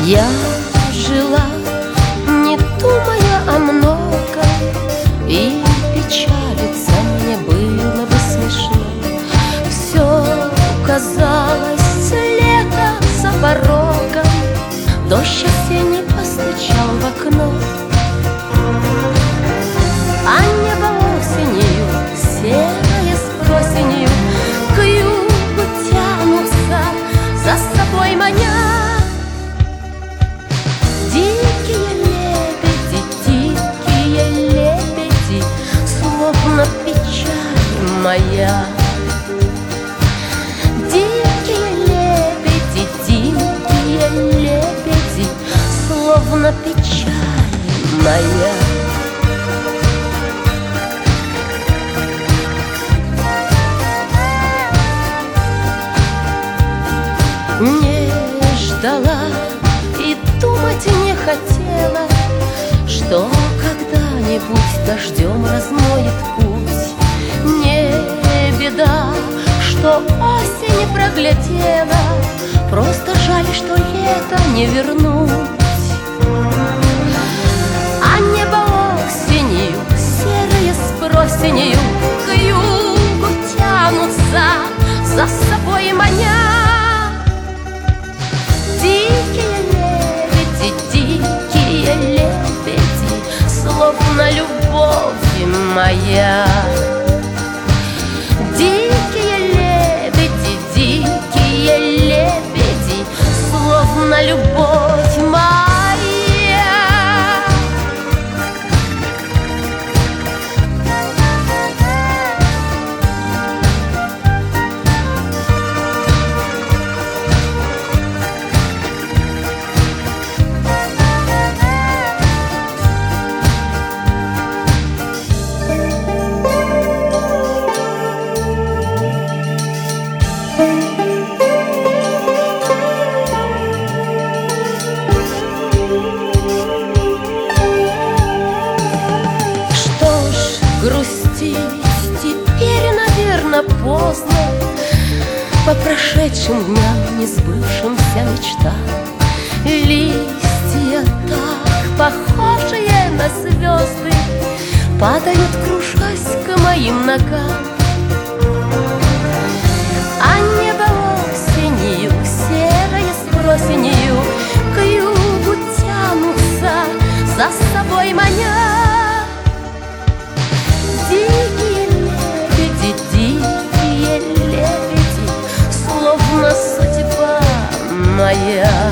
Я жила, не думая о многом, и печалиться мне было бы смешно. Все казалось лето за порогом, дождь осенний постучал в окно. А небо осенью, серое с просенью, к югу тянутся, за собой маня. Дикие лебеди, словно печаль моя. Дикие лебеди, словно печаль моя. Не ждала и думать не хотела, что когда-нибудь дождем размоет путь. Не беда, что осень проглядела, просто жаль, что лето не вернуть. А небо осенью, серое с просенью, к югу тянутся, за собой маня. Дикие лебеди, словно любовь моя. Дикие лебеди, словно любовь моя. Грустить теперь, наверно, поздно, по прошедшим дням, не сбывшимся мечтам. Листья, так похожие на звезды, падают, кружась к моим ногам. А небо осенью, серое с просенью, к югу тянутся, за собой маня. Дикие лебеди, словно судьба моя.